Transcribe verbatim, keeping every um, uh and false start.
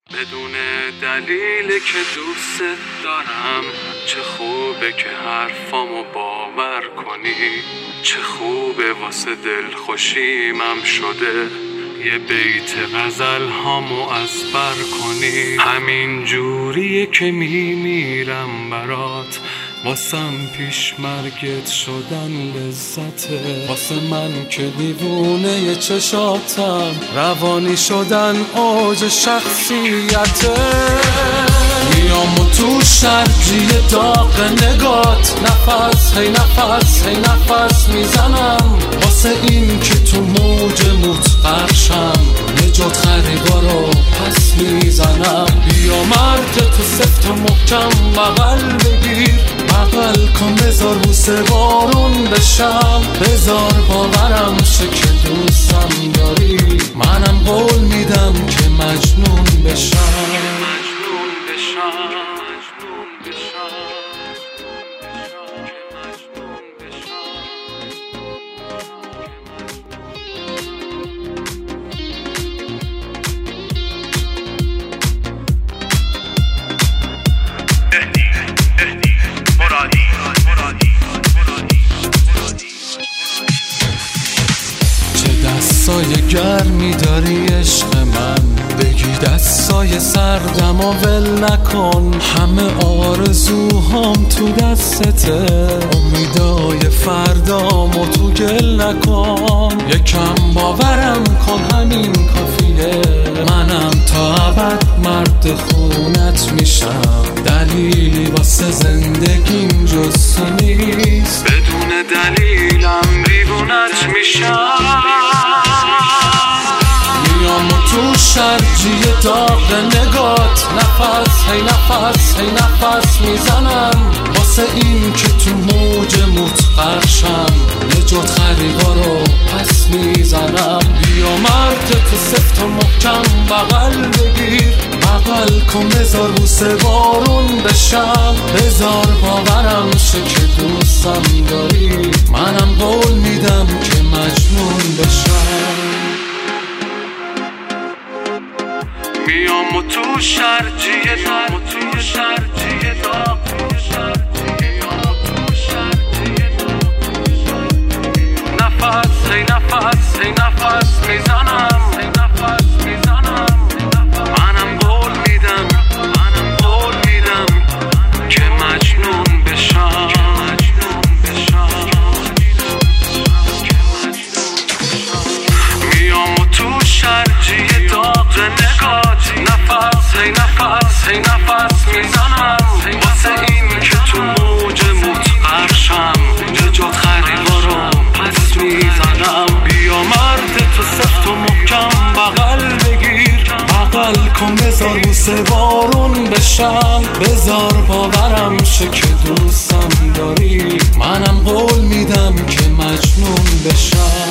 بدون دلیل که دوست دارم، چه خوبه که حرفامو باور کنی، چه خوبه واسه دل خوشیمم شده یه بیت غزل هامو ازبر کنی. همین جوریه که میمیرم برات، واسم پیش مرگت شدن لذته، واسه من که دیوونه چشاتم روانی شدن اوج شخصیته. میام و تو شرجی داغ نگات، نفس هی نفس هی نفس میزنم، واسه این که تو موج موت قرشم نجات خریبا رو پس میزنم. بیا مرد تو سفت و محکم بغل بگیر، بغل کن بذار بوسه بارون بشم، بذار باورم شه که دوستم داری، منم قول میدم که مجنون بشم. دستای گرمی داری عشق من، بگی دستای سردم و ول نکن، همه آرزوهام تو دستته، امیدای فردامو تو گل نکن، یکم باورم کن همین کافیه، منم تا ابد مرد خونت میشم، دلیلی واسه زندگیم جز تو نیست، بدون دلیلم دیوونت میشم. میام و تو شرجی داغ نگات، نفس هی نفس هی نفس میزنم، واسه این که تو موج موت قرشم نجات خریبا رو پس میزنم. بیا مرد تو سفت و محکم بغل بگیر، بغل کن بذار بوسه بارون بشم، بذار باورم شه که دوستم داری، منم قول میدم که مجنون بشم. میام و تو شرجی داغ، تو شرجی داغ، نفس هی نفس هی نفس میزنم، هی نفس میزنم، منم قول میدم، منم قول میدم که مجنون بشم. میام و تو شرجی داغ نگات، نفس هی نفس هی نفس میزنم، واسه این که تو موج موت قرشم نجات خریبا رو پس میزنم. بیا مرد تو سفت و محکم بغل بگیر، بغل کن بذار بوسه بارون بشم، بذار باورم شه که دوستم داری، منم قول میدم که مجنون بشم.